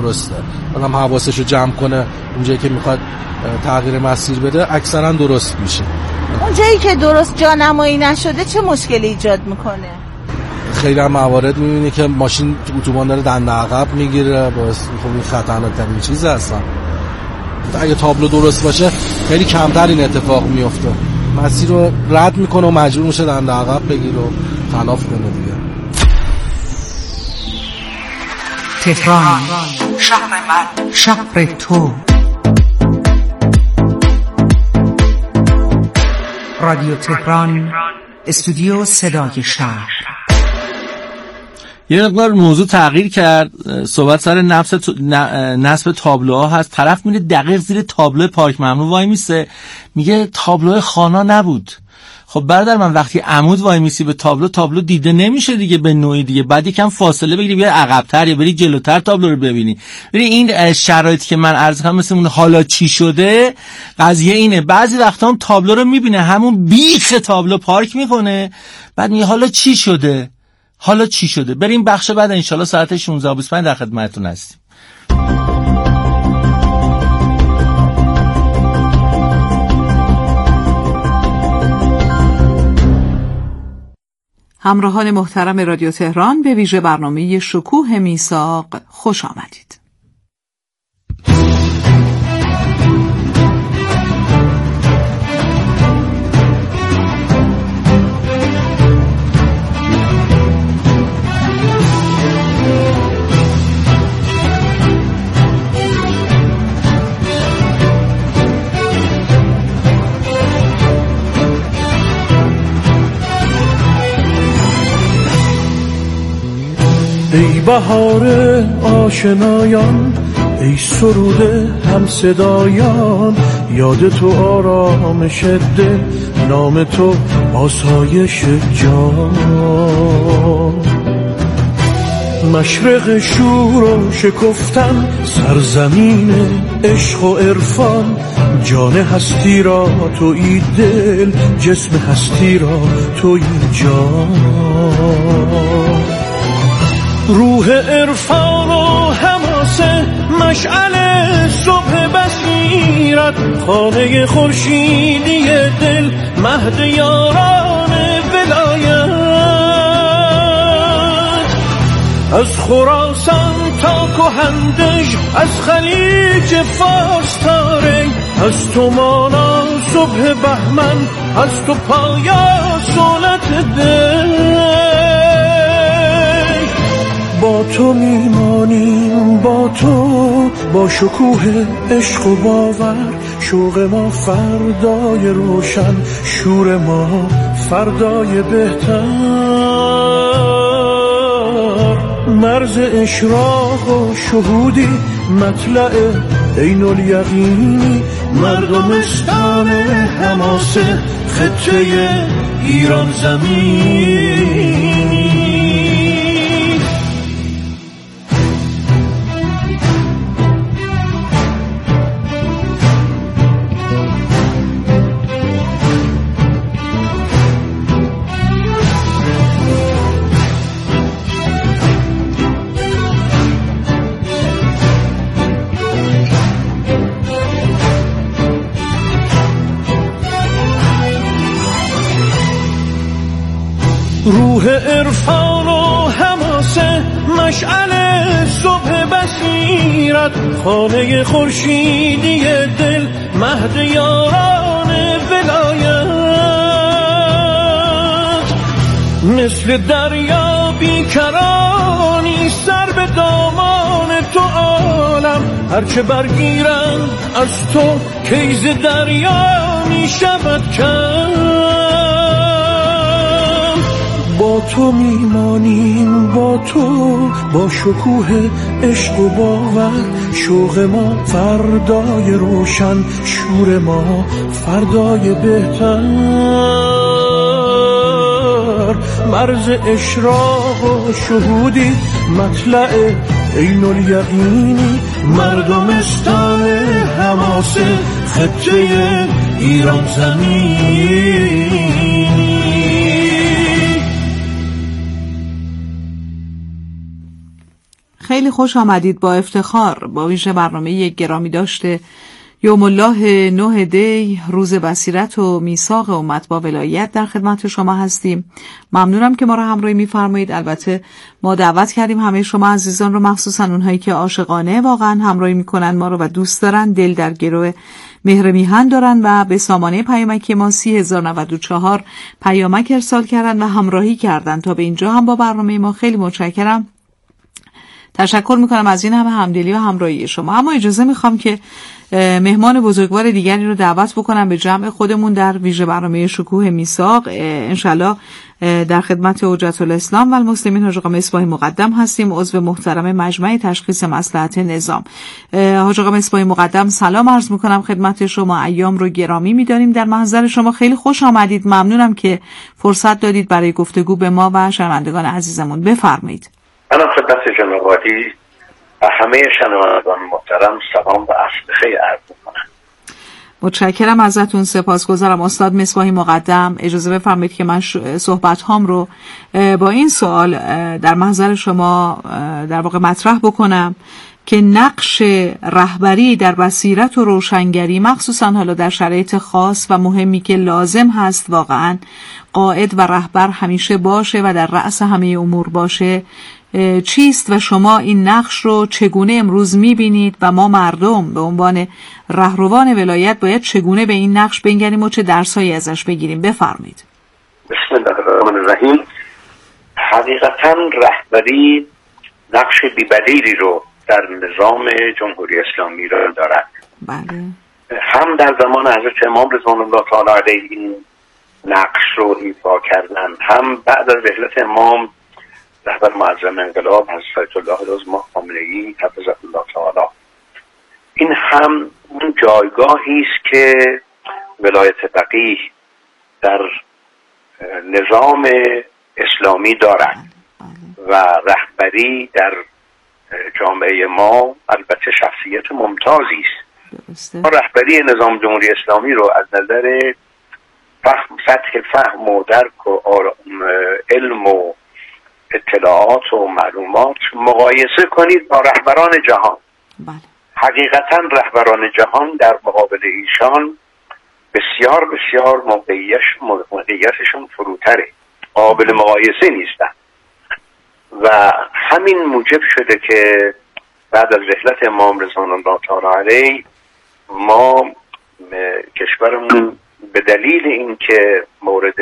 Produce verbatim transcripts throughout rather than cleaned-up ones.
درسته. آدم حواسش رو جمع کنه اونجایی که میخواد تغییر مسیر بده اکثرا درست میشه. اونجایی که درست جانمایی نشده چه مشکلی ایجاد میکنه؟ خیلی هم موارد میبینی که ماشین اتوبان داره دنده عقب میگیره، باعث خب این خطرناک‌ترین چیز هستن. اگه تابلو درست باشه خیلی کمتر این اتفاق میفته. مسیر رو رد میکنه و مجبور میشه دنده عقب بگیره و تلاف کنه دیگه. تهران شهر من، شهر تو. رادیو تهران، استودیو صدای شهر. یه مقدار موضوع تغییر کرد. صحبت سر نصب نصب تابلوها هست. طرف میره دقیق زیر تابلو پارک ممنوع وای میسه، میگه تابلو خانا نبود. خب برادر من، وقتی عمود وای میسی به تابلو، تابلو دیده نمیشه دیگه به نوعی دیگه. بعد یکم فاصله بگیری، بیا عقب‌تر یا بری جلوتر تابلو رو ببینی. ببین این شرایطی که من عرض کردم مثل اون حالا چی شده، قضیه اینه. بعضی وقتا هم تابلو رو میبینه، همون بیخ تابلو پارک میکنه، بعد میگه حالا چی شده؟ حالا چی شده؟ بریم بخش بعد انشالله ساعت شانزده و بیست و پنج در خدمتتون هستیم. همراهان محترم رادیو تهران، به ویژه برنامه شکوه میثاق خوش آمدید. ای بهار آشنایان، ای سرود هم صدایان، یاد تو آرامش دل، نام تو آسایش جان. مشرق شور و شکفتن، سرزمین عشق و عرفان، جان هستی را تویی دل، جسم هستی را تویی جان. روح عرفان و حماسه، مشعل صبح بصیرت، خانه خورشیدی دل، مهد یاران ولایت. از خراسان تا کهندژ، از خلیج فارس تا ری، از تو مانا صبح بهمن، از تو پایا سولت دل. با تو میمانیم، با تو، با شکوه عشق و باور، شوق ما فردای روشن، شور ما فردای بهتر. مرز اشراق و شهودی، مطلع عین الیقینی، مردمستان حماسه، خطه ایران زمین. روح عرفان و حماسه، مشعل صبح بصیرت، خانه خورشیدی دل، مهد یاران ولایت. مثل دریا بیکرانی، سر به دامان تو عالم، هرچه برگیرند از تو، کیز دریا می شود کم. با تو میمانیم، با تو، با شکوه عشق و باور، شوق ما فردای روشن، شور ما فردای بهتر. مرز اشراق و شهودی، مطلع عین الیقینی، مردمستان حماسه، خطه ایران زمین. خیلی خوش آمدید. با افتخار با ویژه برنامه گرامی داشته یوم الله نه دی، روز بصیرت و میثاق امت با ولایت در خدمت شما هستیم. ممنونم که ما را همراهی می‌فرمایید. البته ما دعوت کردیم همه شما عزیزان رو، مخصوصا اونهایی که عاشقانه واقعا همراهی میکنن ما رو و دوست دارن، دل در گروه مهر میهن دارن و به سامانه پیامکی ما سی هزار و نود و چهار پیامک ارسال کردن و همراهی کردن. تا به اینجا هم با برنامه ما خیلی متشکرم. تشکر میکنم از این همه همدلی و همراهی شما. اما اجازه میخوام که مهمان بزرگوار دیگری رو دعوت بکنم به جمع خودمون در ویژه برنامه شکوه میثاق. انشالله در خدمت حجت الاسلام و المسلمین حاج آقا مصباحی مقدم هستیم، عضو محترم مجمع تشخیص مصلحت نظام. حاج آقا مصباحی مقدم سلام عرض میکنم خدمت شما. ایام رو گرامی میداریم در محضر شما. خیلی خوش آمدید. ممنونم که فرصت دادید برای گفتگو به ما و شنوندگان عزیزمون. بفرمایید. من خدمت جناب عالی و همه شنوندگان محترم سلام و عرض خیر عرض می‌کنم. متشکرم ازتون، سپاسگزارم. استاد مصباحی مقدم اجازه بفرمایید که من صحبت هام رو با این سوال در محضر شما در واقع مطرح بکنم که نقش رهبری در بصیرت و روشنگری، مخصوصا حالا در شرایط خاص و مهمی که لازم هست واقعا قائد و رهبر همیشه باشه و در رأس همه امور باشه، چیست و شما این نقش رو چگونه امروز میبینید و ما مردم به عنوان رهروان ولایت باید چگونه به این نقش بنگریم و چه درسایی ازش بگیریم؟ بفرمایید. بسم الله الرحمن الرحیم. حقیقتا رهبری نقش بی‌بدیلی رو در نظام جمهوری اسلامی ایران دارد. بله. هم در زمان حضرت امام رضوان الله تعالی علیه این نقش رو ایفا کردن، هم بعد از رحلت امام رهبر معظم انقلاب حضرت الله العظمی خامنه‌ای حفظه الله تعالی، این هم اون جایگاهی است که ولایت فقیه در نظام اسلامی دارد و رهبری در جامعه ما البته شخصیت ممتازی است. ما رهبری نظام جمهوری اسلامی رو از نظر فهم، سطح فهم و درک و علم و اطلاعات و معلومات مقایسه کنید با رهبران جهان. بله. حقیقتا رهبران جهان در مقابل ایشان بسیار بسیار موقعیتشون فروتره، قابل مقایسه نیستن و همین موجب شده که بعد از رحلت امام رضوان الله تعالی علیه ما کشورمون به دلیل اینکه مورد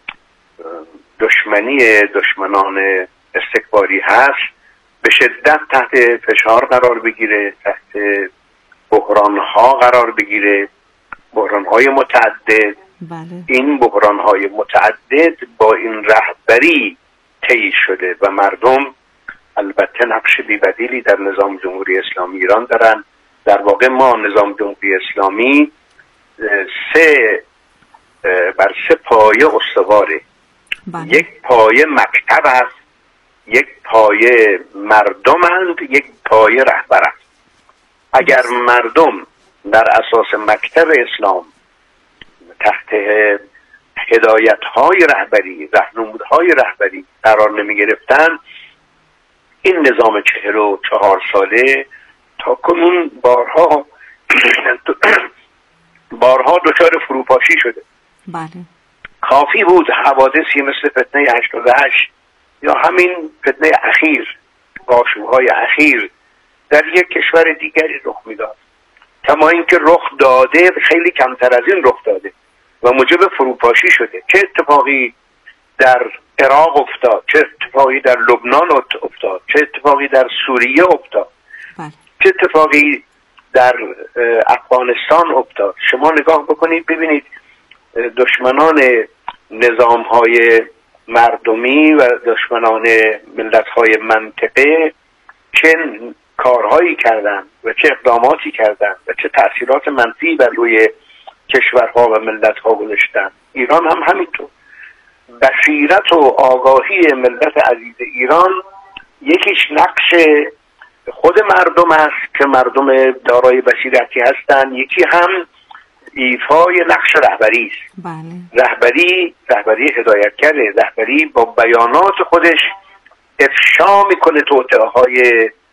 دشمنی دشمنان استکباری هست به شدت تحت فشار قرار بگیره، تحت بحران‌ها قرار بگیره، بحران‌های متعدد. بله. این بحران‌های متعدد با این رهبری طی شده و مردم البته نقش بی‌بدیلی در نظام جمهوری اسلامی ایران دارن. در واقع ما نظام جمهوری اسلامی سه بر سه پایه استواره. بله. یک پایه مکتب است، یک پایه مردمند، یک پایه رهبر است. اگر مردم در اساس مکتب اسلام تحت هدایت‌های رهبری، راهنمودهای رهبری قرار نمی گرفتن، این نظام چهل و چهار ساله تا کنون بارها بارها دچار فروپاشی شده. بله. کافی بود حوادثی مثل فتنه هشتاد و هشت یا همین فتنه اخیر، آشوب‌های اخیر در یک کشور دیگری رخ میداد، کما اینکه رخ داده خیلی کمتر از این رخ داده و موجب فروپاشی شده. چه اتفاقی در عراق افتاد، چه اتفاقی در لبنان افتاد، چه اتفاقی در سوریه افتاد، بله. چه اتفاقی در افغانستان افتاد. شما نگاه بکنید ببینید دشمنان نظام‌های مردمی و دشمنان ملت‌های منطقه چه کارهایی کردن و چه اقداماتی کردن و چه تأثیرات منفی بر روی کشورها و ملت‌ها گذاشتن. ایران هم همینطور. بصیرت و آگاهی ملت عزیز ایران یکیش نقش خود مردم است که مردم دارای بصیرتی هستند، یکی هم ایفای نقش رهبری است. بله. رهبری رهبری هدایتگره، رهبری با بیانات خودش افشا میکنه توطئه‌های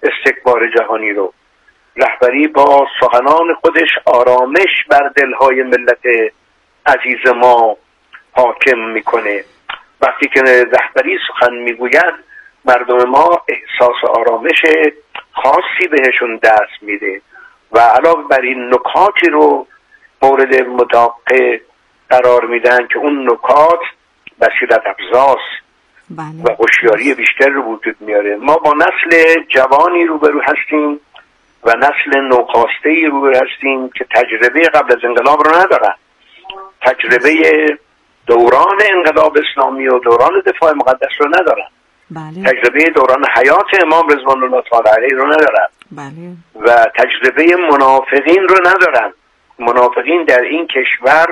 استکبار جهانی رو. رهبری با سخنان خودش آرامش بر دلهای ملت عزیز ما حاکم میکنه. وقتی که رهبری سخن میگوید مردم ما احساس آرامش خاصی بهشون دست میده و علاوه بر این نکاتی رو مورد مداقه قرار میدن که اون نکات بصیرت افزاست و هوشیاری بیشتر رو وجود میاره. ما با نسل جوانی روبرو هستیم و نسل نوخاسته‌ای روبرو هستیم که تجربه قبل از انقلاب رو ندارن. تجربه دوران انقلاب اسلامی و دوران دفاع مقدس رو ندارن. بله. تجربه دوران حیات امام رضوان الله تعالی علیه رو ندارن. بله. و تجربه منافقین رو ندارن. منافقین در این کشور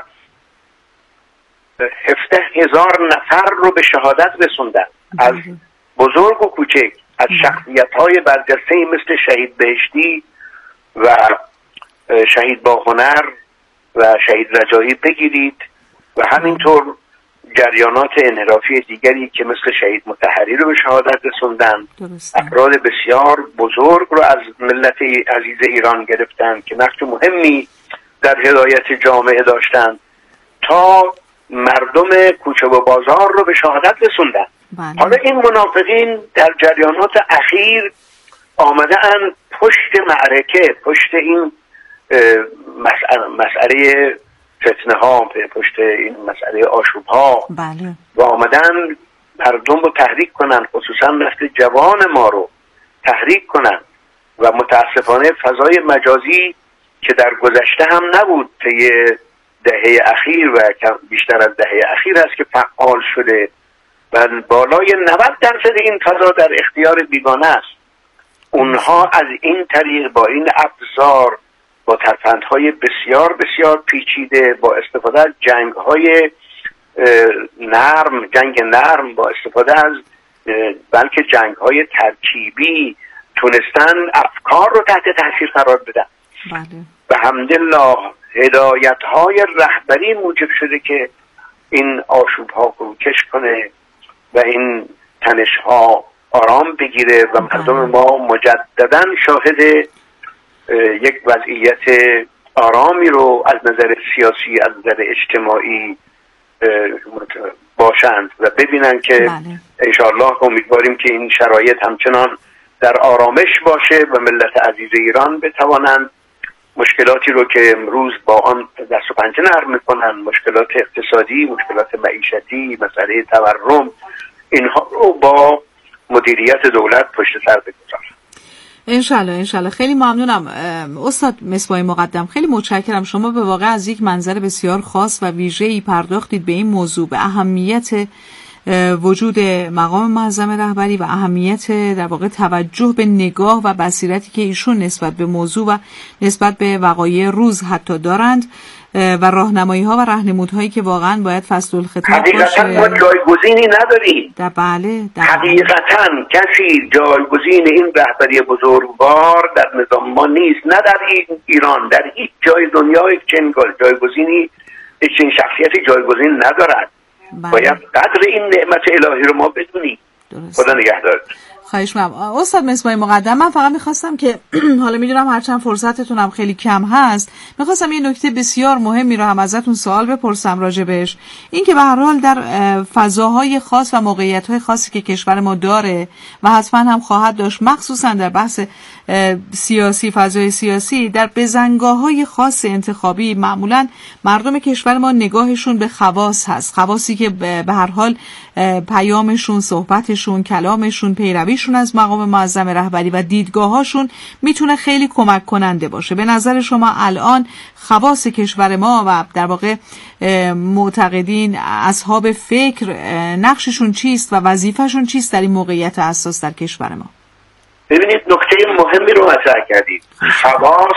هفده هزار نفر رو به شهادت رسوندن. بله. از بزرگ و کوچک، از شخصیت‌های برجسته مثل شهید بهشتی و شهید با هنر و شهید رجایی بگیرید و همینطور جریانات انحرافی دیگری که مثل شهید مطهری رو به شهادت رسوندن. افراد بسیار بزرگ رو از ملت عزیز ایران گرفتن که نقش مهمی در هدایت جامعه داشتن تا مردم کوچه و بازار رو به شهادت رسوندن. بله. حالا این منافقین در جریانات اخیر آمده ان پشت معرکه، پشت این مسئله, مسئله فتنه ها، پشت این مسئله آشوب ها. بله. و آمدن مردم رو تحریک کنن، خصوصا نسل جوان ما رو تحریک کنن و متاسفانه فضای مجازی که در گذشته هم نبود طی دهه اخیر و بیشتر از دهه اخیر است که فعال شده و بالای نود درصد این فضا در اختیار بیگانه است. اونها از این طریق با این ابزار، با ترفندهای بسیار بسیار پیچیده، با استفاده از جنگهای نرم، جنگ نرم، با استفاده از بلکه جنگهای ترکیبی تونستن افکار رو تحت تاثیر قرار بدن. بله. و الحمدلله هدایت‌های رهبری موجب شده که این آشوب‌ها فروکش کنه و این تنش‌ها آرام بگیره و مردم ما مجدداً شاهد یک وضعیت آرامی رو از نظر سیاسی، از نظر اجتماعی باشند و ببینن که بله. انشاءالله امیدواریم که این شرایط همچنان در آرامش باشه و ملت عزیز ایران بتوانند مشکلاتی رو که امروز با آن دست و پنجه نرم میکنن، مشکلات اقتصادی، مشکلات معیشتی، مسئله تورم، اینها رو با مدیریت دولت پشت سر بگذارن. انشالله انشالله. خیلی ممنونم استاد مصباح مقدم، خیلی متشکرم. شما به واقع از یک منظر بسیار خاص و ویژه‌ای پرداختید به این موضوع، به اهمیت وجود مقام معظم رهبری و اهمیت در واقع توجه به نگاه و بصیرتی که ایشون نسبت به موضوع و نسبت به وقایع روز حتی دارند و راهنمایی ها و راهنمودهایی که واقعا باید فصل الخطاب باشه. حقیقتا ما جایگزینی نداریم. در بله در حقیقتا کسی جایگزین این رهبری بزرگوار در نظام ما نیست، نه در ایران، در هیچ جای دنیا چنین جایگزینی، چنین شخصیتی جایگزین ندارد. بله. باید قدر این نعمت الهی رو ما بدونیم. خدا نگهدار. خواهش می‌کنم. استاد مصباح مقدم، من فقط می‌خواستم که حالا میدونم هرچند فرصتتون هم خیلی کم هست، می‌خواستم یه نکته بسیار مهمی رو هم ازتون سوال بپرسم راجبش. این که به هر حال در فضاهای خاص و موقعیت‌های خاصی که کشور ما داره و حتما هم خواهد داشت، مخصوصا در بحث سیاسی، فضای سیاسی، در بزنگاه‌های خاص انتخابی معمولاً مردم کشور ما نگاهشون به خواص هست، خواصی که به هر حال پیامشون، صحبتشون، کلامشون، پیرویشون از مقام معظم رهبری و دیدگاهاشون میتونه خیلی کمک کننده باشه. به نظر شما الان خواص کشور ما و در واقع معتقدین، اصحاب فکر، نقششون چیست و وظیفهشون چیست در این موقعیت حساس در کشور ما؟ ببینید نکته مهمی رو مطرح کردید. خواص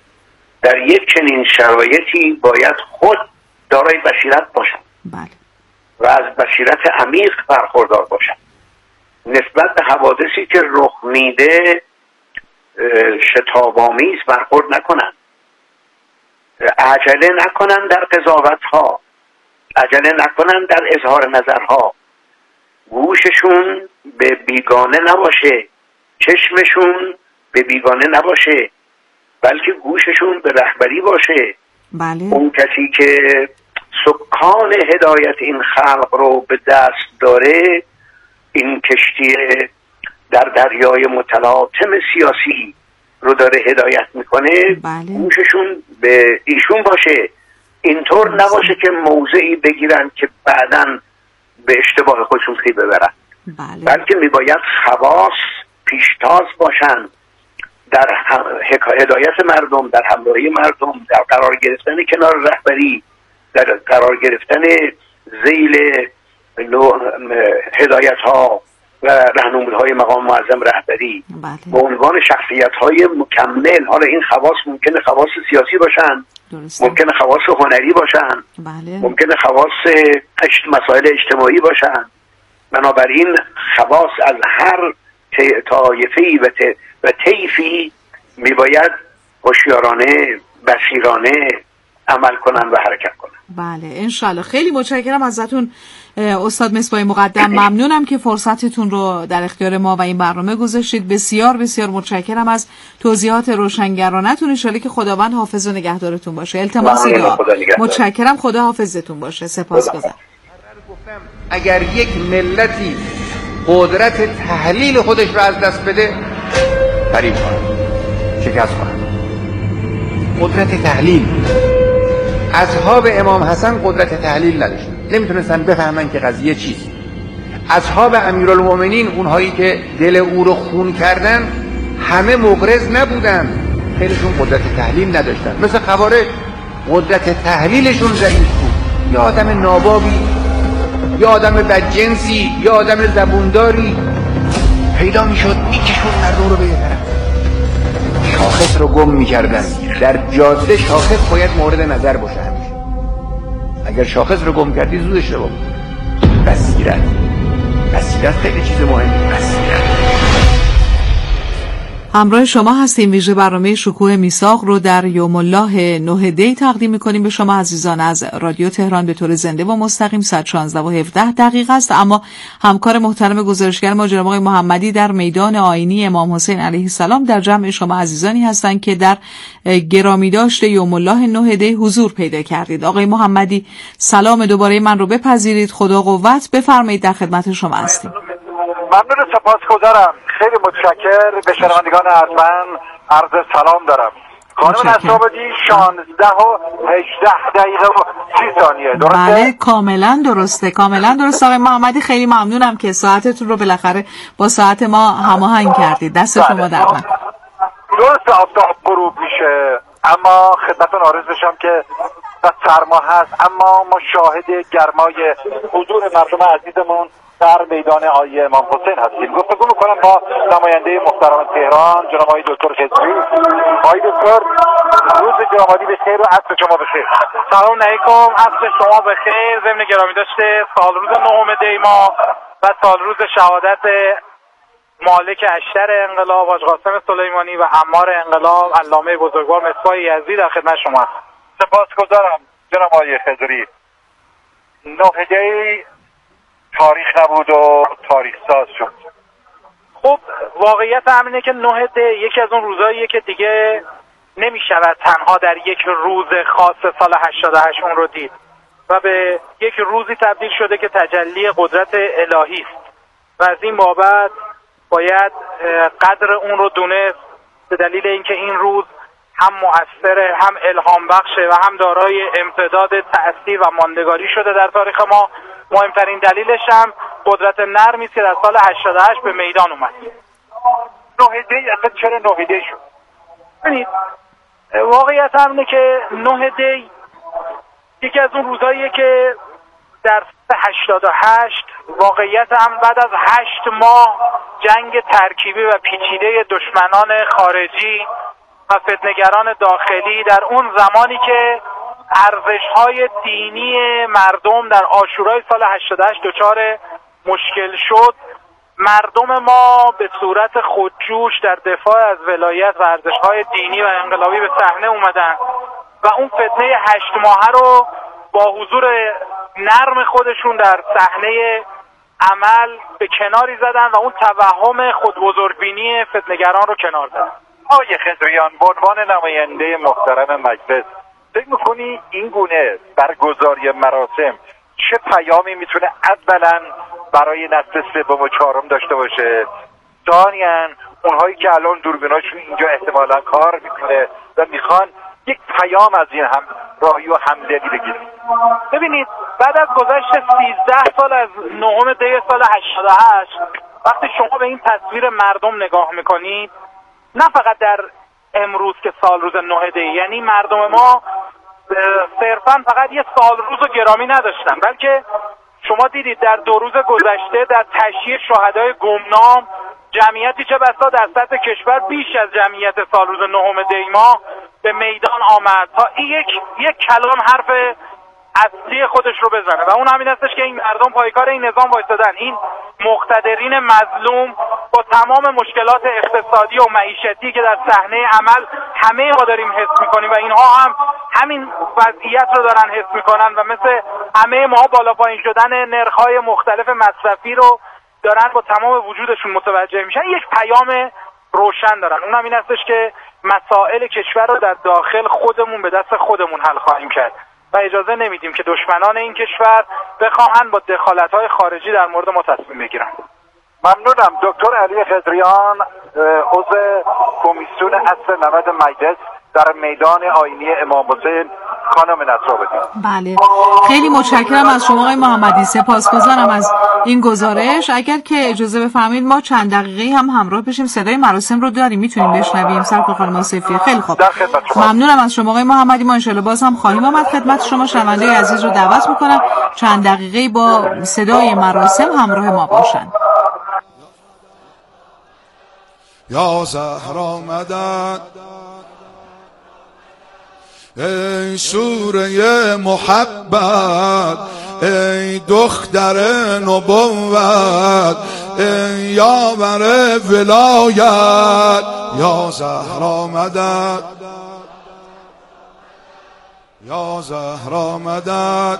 در یک چنین شرایطی باید خود دارای بصیرت باشند. بله. و از بصیرت عمیق برخوردار باشند. نسبت به حوادثی که رخ میده شتاب‌آمیز برخورد نکنند. عجله نکنند در قضاوت ها، عجله نکنند در اظهار نظرها. گوششون به بیگانه نباشه، چشمشون به بیگانه نباشه، بلکه گوششون به رهبری باشه. بله. اون کسی که سکان هدایت این خلق رو به دست داره، این کشتی در دریای متلاطم سیاسی رو داره هدایت میکنه، بله. گوششون به ایشون باشه، اینطور نباشه که موضعی بگیرن که بعداً به اشتباه خودشون پی ببرن. بله. بلکه میباید خواص پیشتاز باشن در هدایت مردم، در همراهی مردم، در قرار گرفتن کنار رهبری، در قرار گرفتن ذیل هدایت ها و راهنمودهای مقام معظم رهبری. بله. به عنوان شخصیت های مکمل. حالا این خواص ممکنه خواص سیاسی باشن، درسته. ممکنه خواص هنری باشن، بله. ممکنه خواص مسائل اجتماعی باشن. بنابراین خواص از هر طایفه‌ای و و طیفی میباید هوشیارانه، بصیرانه عمل کنن و حرکت کنن. بله انشالله. خیلی متشکرم ازتون استاد مصباح مقدم. ممنونم که فرصتتون رو در اختیار ما و این برنامه گذاشتید. بسیار بسیار متشکرم از توضیحات روشنگرانتون. انشالله که خداوند حافظ و نگهدارتون باشه. التماس دعا. متشکرم. خدا حافظتون باشه. سپاسگزارم. اگر یک ملتی قدرت تحلیل خودش رو از دست بده، فریب کنه، شکست کنه. قدرت تحلیل. اصحاب امام حسن قدرت تحلیل نداشتن، نمیتونستن بفهمن که قضیه چیست. اصحاب امیرالمومنین، اونهایی که دل او رو خون کردن، همه مغرض نبودن، خیلیشون قدرت تحلیل نداشتن. مثل خوارج قدرت تحلیلشون ضعیف بود. یا آدم نابابی، یا آدم بدجنسی، یا آدم زبونداری پیدا میشد میکشون مردم رو به یه طرف، شاخص رو گم میکردن. در جاده شاخص باید مورد نظر باشه همیشه. اگر شاخص رو گم کردی زود اشتباه. بصیرت بصیرت خیلی چیز مهمی. بصیرت. همراه شما هستیم. ویژه برنامه شکوه میثاق رو در یوم الله نه دی تقدیم می‌کنیم به شما عزیزان از رادیو تهران به طور زنده و مستقیم. ساعت شانزده و هفده دقیقه است. اما همکار محترم گزارشگر ما جناب آقای محمدی در میدان آیینی امام حسین علیه السلام در جمع شما عزیزانی هستند که در گرامی داشته یوم الله نه دی حضور پیدا کردید. آقای محمدی سلام دوباره من رو بپذیرید. خدا قوت. بفرمایید در خدمت شما هستیم. ممنون، سپاسگزارم. خیلی متشکر. به شنوندگان ارجمند عرض سلام دارم. خانم نصرآبادی شانزده و هجده دقیقه و سی ثانیه درسته؟ بله کاملا درسته. کاملا درسته. آقای محمدی خیلی ممنونم که ساعتتون رو بالاخره با ساعت ما هماهنگ کردید. دست بله. شما در من. درسته آفتاب غروب میشه، اما خدمتتون عرض بشم که سرما هست، اما ما شاهد گرمای حضور مردم عزیزمون در میدان عالی امام حسین هستیم. گفتگو میکنم با نماینده محترم تهران جناب آقای دکتر خضری. آقای دکتر روز جمادی بخیر و عصر شما بخیر. سلام علیکم، عصر شما بخیر. ضمن گرامی داشته سال روز نهم دی ماه و سال روز شهادت مالک اشتر انقلاب حاج قاسم سلیمانی و عمار انقلاب علامه بزرگوار مصباح یزدی در خدمت شما هستم. سپاسگزارم جناب آقای خضری. نه دی تاریخ نبود و تاریخ ساز شد. خب واقعیت همینه که نه دی یکی از اون روزاییه که دیگه نمیشود تنها در یک روز خاص سال هشتاد و هشت اون رو دید و به یک روزی تبدیل شده که تجلی قدرت الهی است و از این بابت باید قدر اون رو دونست، به دلیل اینکه این روز هم مؤثره، هم الهام بخشه و هم دارای امتداد تأثیر و ماندگاری شده در تاریخ ما. مهمترین دلیلش هم قدرت نرمی است که در سال هشتاد و هشت به میدان اومد. نه دی اصلا چرا نه دی شد؟ ببینید واقعیت همینه که نه دی یکی از اون روزاییه که در هشتاد و هشت واقعیت هم بعد از هشت ماه جنگ ترکیبی و پیچیده دشمنان خارجی و فتنه‌گران داخلی، در اون زمانی که ارزش‌های دینی مردم در عاشورای سال هشتاد و هشت دچار مشکل شد، مردم ما به صورت خودجوش در دفاع از ولایت و ارزش‌های دینی و انقلابی به صحنه اومدن و اون فتنه هشت ماهه رو با حضور نرم خودشون در صحنه عمل به کناری زدن و اون توهم خودبزرگبینی فتنه‌گران رو کنار زدن. آقای خضریان، به عنوان نماینده محترم مجلس، فکر میکنی این گونه برگزاری مراسم چه پیامی میتونه اولا برای نسل سوم و چهارم داشته باشه؟ ثانیاً اونهایی که الان دوربیناشون اینجا احتمالاً کار میکنه و میخوان یک پیام از این هم راهی و همدلی بگیریم. ببینید، بعد از گذشت سیزده سال از نهم دی سال هشتاد و هشت، وقتی شما به این تصویر مردم نگاه میکنید، نه فقط در امروز که سال روز نه دی، یعنی مردم ما صرفا فقط یه سال روز و گرامی نداشتن، بلکه شما دیدید در دو روز گذشته در تشییع شهدای گمنام جمعیتی چه بسا در سطح کشور بیش از جمعیت سال روز نهم دی ماه به میدان آمد تا این یک یک کلام حرف اصلی خودش رو بزنه و اون همین هستش که این مردم پایکار این نظام وایسادن. این مقتدرین مظلوم با تمام مشکلات اقتصادی و معیشتی که در صحنه عمل همه ما داریم حس میکنیم و اینها هم همین وضعیت رو دارن حس میکنن و مثل همه ما بالا پایین شدن نرخ‌های مختلف مصرفی رو دارن با تمام وجودشون متوجه میشن. یک پیام روشن دارن، اون هم این هستش که مسائل کشور رو در داخل خودمون به دست خودمون حل خواهیم کرد و اجازه نمیدیم که دشمنان این کشور بخواهن با دخالت‌های خارجی در مورد ما تصمیم بگیرن. ممنونم. دکتر علی خضریان، عضو کمیسیون اصل نود مجلس در میدان آیینی امام حسین، خانم نصرآبادی. بله، خیلی متشکرم از شما آقای محمدی، سپاسگزارم از این گزارش. اگر که اجازه بفرمایید ما چند دقیقه هم همراه بشیم، صدای مراسم رو داریم، میتونیم بشنویم. سرکار خانم آصفی، خیلی خوب، ممنونم از شما آقای محمدی. ما ان شاءالله باز هم خواهیم آمد خدمت شما. شنونده عزیز رو دعوت میکنم چند دقیقه با صدای مراسم همراه ما باشن. یا زهرا مدد، ای سوره محبت، ای دختر نبوت، ای یاور ولایت، یا زهرا مدد، یا زهرا مدد.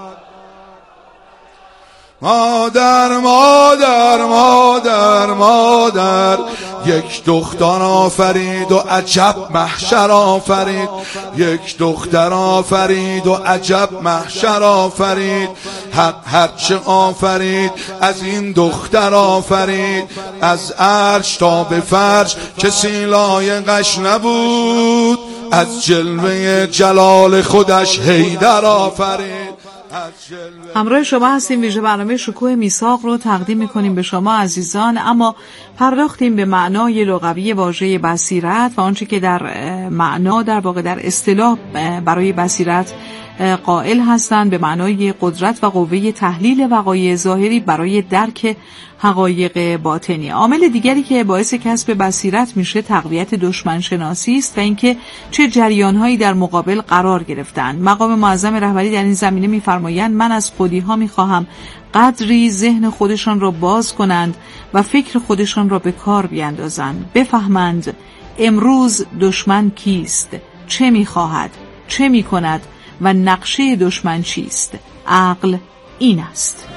مادر مادر مادر مادر، یک دختر آفرید و عجب محشر آفرید، یک دختر آفرید و عجب محشر آفرید. حق هرچه آفرید از این دختر آفرید، از عرش تا به فرش کسی لایقش نبود، از جلوه جلال خودش حیدر آفرید. همراه شما هستیم. ویژه برنامه شکوه میثاق رو تقدیم میکنیم به شما عزیزان، اما پرداختیم به معنای لغوی واژه بصیرت و آنچه که در معنا در واقع در اصطلاح برای بصیرت قائل هستند به معنای قدرت و قوه تحلیل وقایع ظاهری برای درک حقایق باطنی. عامل دیگری که باعث کسب بصیرت میشه تقویت دشمن شناسی است و اینکه چه جریان‌هایی در مقابل قرار گرفتند. مقام معظم رهبری در این زمینه می‌فرمایند من از خودی‌ها می‌خواهم قدری ذهن خودشان را باز کنند و فکر خودشان را به کار بیاندازند، بفهمند امروز دشمن کیست، چه می‌خواهد، چه می‌کند و نقشه دشمن چیست. عقل این است.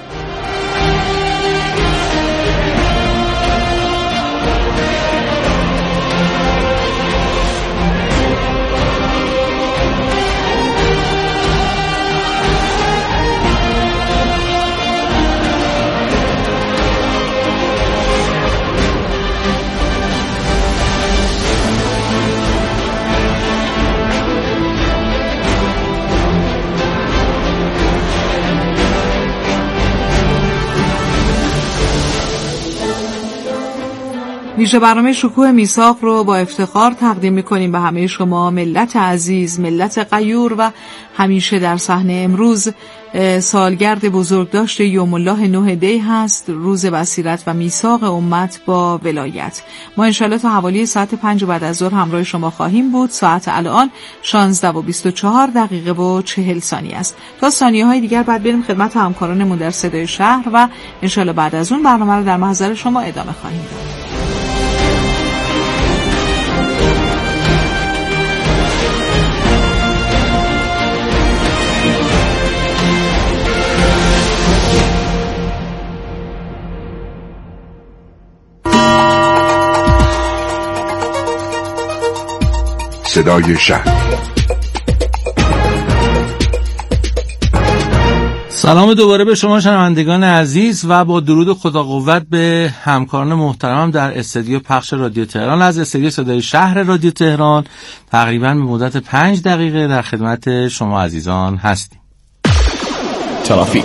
ویژه برنامه شکوه میثاق رو با افتخار تقدیم می‌کنیم به همه شما ملت عزیز، ملت غیور و همیشه در صحنه. امروز سالگرد بزرگداشت یوم الله نه دی هست، روز بصیرت و میثاق امت با ولایت. ما انشالله تا حوالی ساعت پنج بعد از ظهر همراه شما خواهیم بود. ساعت الان شانزده و بیست و چهار دقیقه و چهل ثانیه است. تا ثانیه های دیگر بعد بریم خدمت همکارانمون در صدای شهر و انشالله بعد از اون برنامه رو در محضر شما ادامه خواهیم داد. صدای شهر. سلام دوباره به شما شنوندگان عزیز و با درود و خدا قوت به همکاران محترمم در استودیو پخش رادیو تهران. از استودیو صدای شهر رادیو تهران تقریبا به مدت پنج دقیقه در خدمت شما عزیزان هستیم. ترافیک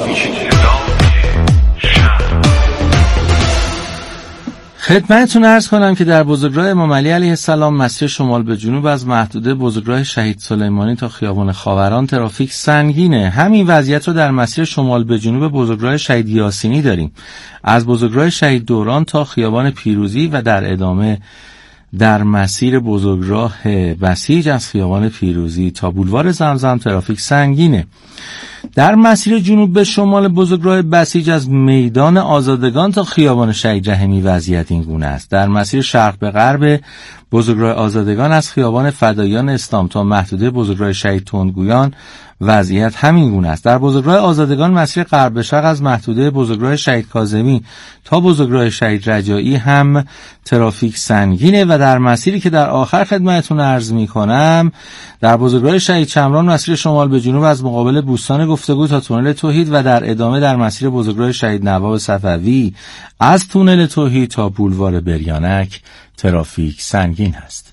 خدمتتون عرض کنم که در بزرگراه امام علی علیه السلام مسیر شمال به جنوب از محدوده بزرگراه شهید سلیمانی تا خیابان خاوران ترافیک سنگینه. همین وضعیت رو در مسیر شمال به جنوب بزرگراه شهید یاسینی داریم. از بزرگراه شهید دوران تا خیابان پیروزی و در ادامه در مسیر بزرگراه بسیج از خیابان پیروزی تا بولوار زمزم ترافیک سنگینه. در مسیر جنوب به شمال بزرگراه بسیج از میدان آزادگان تا خیابان شهید رحیمی وضعیت این گونه است. در مسیر شرق به غرب بزرگراه آزادگان از خیابان فدایان اسلام تا محدوده بزرگراه شهید تندگویان وضعیت همین گونه است. در بزرگراه آزادگان مسیر غرب به شرق از محدوده بزرگراه شهید کاظمی تا بزرگراه شهید رجایی هم ترافیک سنگینه و در مسیری که در آخر خدمتتون عرض می‌کنم در بزرگراه شهید چمران مسیر شمال به جنوب از مقابل بوستان گفتگو تا تونل توحید و در ادامه در مسیر بزرگراه شهید نواب صفوی از تونل توحید تا بولوار بریانک ترافیک سنگین است.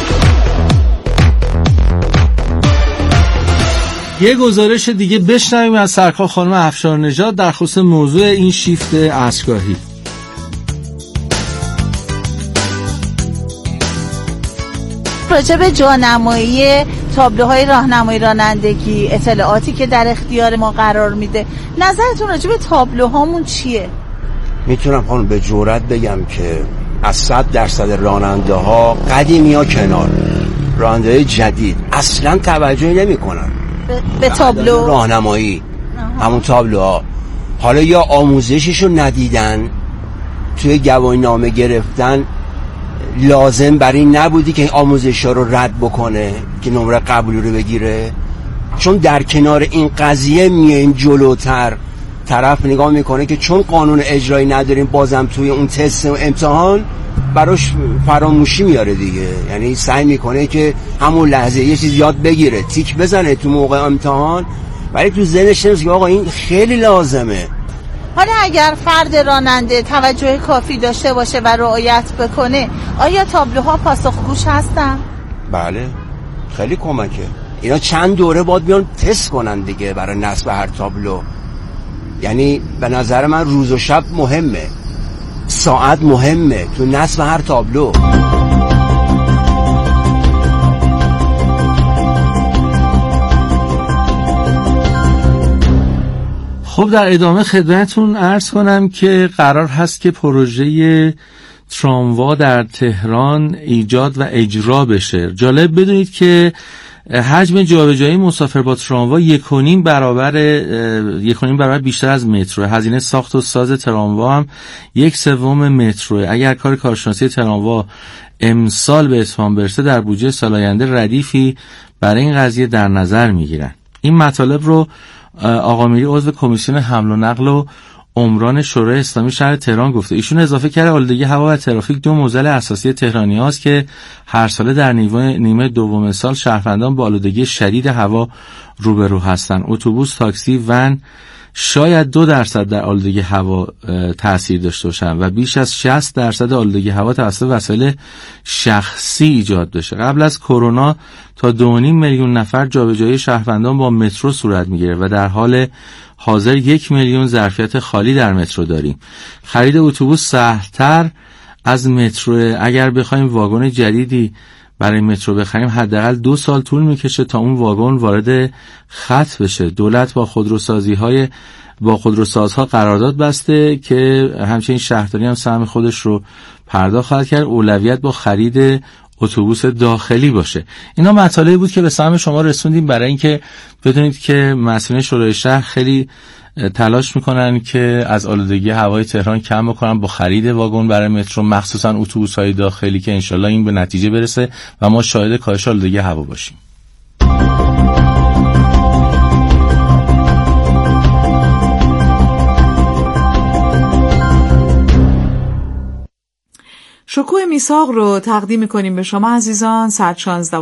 یه گزارش دیگه بشنویم از سرکار خانم افشارنژاد در خصوص موضوع این شیفت عصرگاهی. راجع به جانمایی تابلوهای راهنمایی رانندگی اطلاعاتی که در اختیار ما قرار میده، نظرتون راجع به تابلوهامون چیه؟ میتونم خانم به جرئت بگم که از صد درصد راننده ها قدیمی ها کنار، راننده های جدید اصلا توجهی نمی کنن به تابلو راهنمایی. همون تابلوها حالا یا آموزششو ندیدن، توی گواهی نامه گرفتن لازم برای این نبودی که این آموزش‌ها رو رد بکنه که نمره قبولی رو بگیره. چون در کنار این قضیه میایم جلوتر، طرف نگاه میکنه که چون قانون اجرایی نداریم بازم توی اون تست و امتحان براش فراموشی میاره دیگه. یعنی سعی میکنه که همون لحظه یه چیز یاد بگیره، تیک بزنه تو موقع امتحان، ولی تو ذهنش نمیشه که آقا این خیلی لازمه. حالا اگر فرد راننده توجه کافی داشته باشه و رعایت بکنه، آیا تابلوها پاسخگوش هستن؟ بله، خیلی کمکه. اینا چند دوره باید بیان تست کنن دیگه برای نصب هر تابلو. یعنی به نظر من روز و شب مهمه، ساعت مهمه تو نصب هر تابلو. خب در ادامه خدمتتون عرض کنم که قرار هست که پروژه تراموا در تهران ایجاد و اجرا بشه. جالب بدونید که حجم جابجایی مسافر با تراموا یک و نیم برابر یک و نیم برابر بیشتر از مترو. هزینه ساخت و ساز تراموا هم یک سوم مترو. اگر کار کارشناسی تراموا امسال به اتمام برسه در بودجه سال آینده ردیفی برای این قضیه در نظر میگیرن. این مطالب رو آقا میری عضو کمیسیون حمل و نقل و عمران شورای اسلامی شهر تهران گفته. ایشون اضافه کرده آلودگی هوا و ترافیک دو معضل اساسی تهرانی هاست که هر ساله در نیمه دوم سال شهروندان با آلودگی شدید هوا روبرو هستند. اتوبوس، تاکسی، ون شاید دو درصد در آلودگی هوا تأثیر داشته باشند و بیش از شصت درصد آلودگی هوا توسط وسایل شخصی ایجاد بشه. قبل از کرونا تا دو و نیم میلیون نفر جابجایی شهروندان با مترو صورت میگیره و در حال حاضر یک میلیون ظرفیت خالی در مترو داریم. خرید اتوبوس سهل‌تر از مترو. اگر بخوایم واگن جدیدی برای مترو بخریم حداقل دو سال طول میکشه تا اون واگن وارد خط بشه. دولت با خودروسازی‌های با خودروسازها قرارداد بسته که همچنین شهرداری هم سهم خودش رو پرداخت خواهد کرد. اولویت با خرید اتوبوس داخلی باشه. اینا مطالبی بود که به سهم شما رسوندیم برای اینکه بدونید که مسئولین شورای شهر خیلی تلاش میکنن که از آلودگی هوای تهران کم بکنن با خرید واگن برای مترو، مخصوصا اتوبوس‌های داخلی، که انشالله این به نتیجه برسه و ما شاهد کاهش آلودگی هوا باشیم. شکوه میثاق رو تقدیم می‌کنیم به شما عزیزان. ساعت شانزده